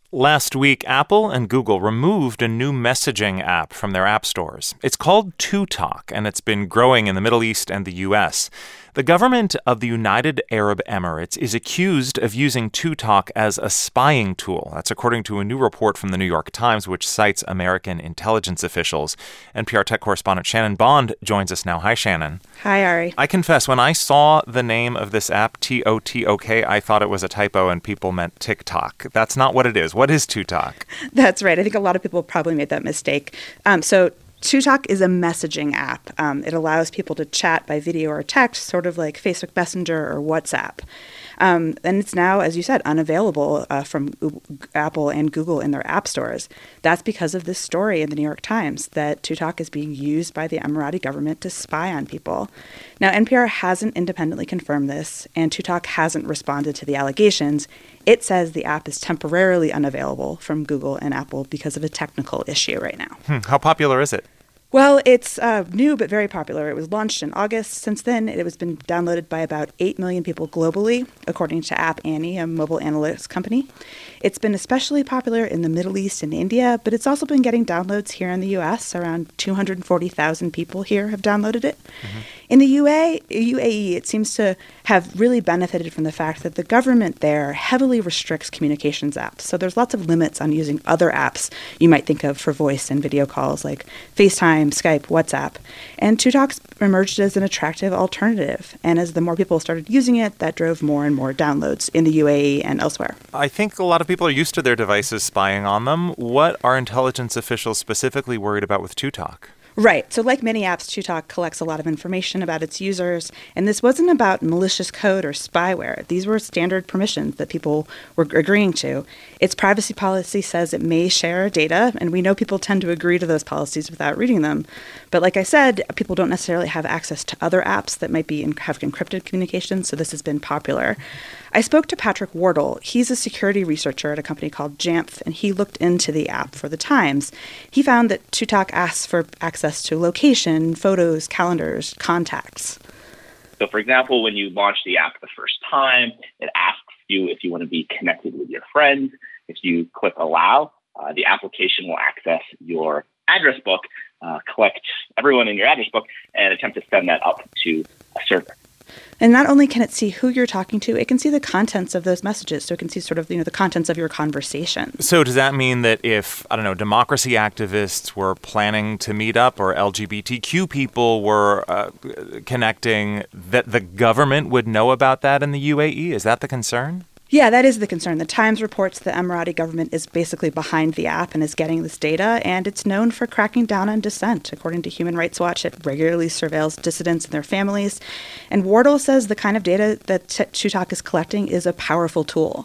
Last week, Apple and Google removed a new messaging app from their app stores. It's called 2Talk, and it's been growing in the Middle East and the U.S. The government of the United Arab Emirates is accused of using 2Talk as a spying tool. That's according to a new report from the New York Times, which cites American intelligence officials. NPR tech correspondent Shannon Bond joins us now. Hi, Shannon. Hi, Ari. I confess, when I saw the name of this app, TOTOK, I thought it was a typo and people meant TikTok. That's not what it is. What is 2Talk? That's right. I think a lot of people probably made that mistake. So 2Talk is a messaging app. It allows people to chat by video or text, sort of like Facebook Messenger or WhatsApp. And it's now, as you said, unavailable from Apple and Google in their app stores. That's because of this story in the New York Times that 2Talk is being used by the Emirati government to spy on people. Now, NPR hasn't independently confirmed this, and 2Talk hasn't responded to the allegations. It says the app is temporarily unavailable from Google and Apple because of a technical issue right now. How popular is it? Well, it's new but very popular. It was launched in August. Since then, it has been downloaded by about 8 million people globally, according to App Annie, a mobile analytics company. It's been especially popular in the Middle East and India, but it's also been getting downloads here in the U.S. Around 240,000 people here have downloaded it. Mm-hmm. In the UAE, it seems to have really benefited from the fact that the government there heavily restricts communications apps. So there's lots of limits on using other apps you might think of for voice and video calls like FaceTime, Skype, WhatsApp. And 2Talk emerged as an attractive alternative. And as the more people started using it, that drove more and more downloads in the UAE and elsewhere. I think a lot of people are used to their devices spying on them. What are intelligence officials specifically worried about with 2Talk? Right. So like many apps, 2Talk collects a lot of information about its users. And this wasn't about malicious code or spyware. These were standard permissions that people were agreeing to. Its privacy policy says it may share data, and we know people tend to agree to those policies without reading them. But like I said, people don't necessarily have access to other apps that might have encrypted communications, so this has been popular. I spoke to Patrick Wardle. He's a security researcher at a company called Jamf, and he looked into the app for the Times. He found that 2Talk asks for access to location, photos, calendars, contacts. So, for example, when you launch the app the first time, it asks you if you want to be connected with your friends. If you click allow, the application will access your address book, collect everyone in your address book, and attempt to send that up to a server. And not only can it see who you're talking to, it can see the contents of those messages. So it can see sort of, the contents of your conversation. So does that mean that if, democracy activists were planning to meet up or LGBTQ people were connecting, that the government would know about that in the UAE? Is that the concern? Yeah, that is the concern. The Times reports the Emirati government is basically behind the app and is getting this data, and it's known for cracking down on dissent. According to Human Rights Watch, it regularly surveils dissidents and their families. And Wardle says the kind of data that 2Talk is collecting is a powerful tool.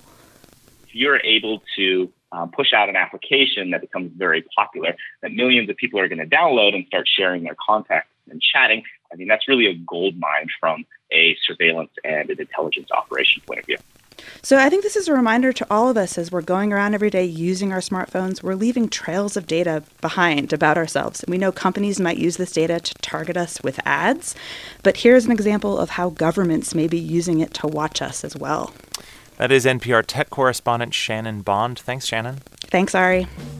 If you're able to push out an application that becomes very popular, that millions of people are going to download and start sharing their contacts and chatting, I mean, that's really a gold mine from a surveillance and an intelligence operation point of view. So I think this is a reminder to all of us as we're going around every day using our smartphones, we're leaving trails of data behind about ourselves. And we know companies might use this data to target us with ads, but here's an example of how governments may be using it to watch us as well. That is NPR tech correspondent Shannon Bond. Thanks, Shannon. Thanks, Ari.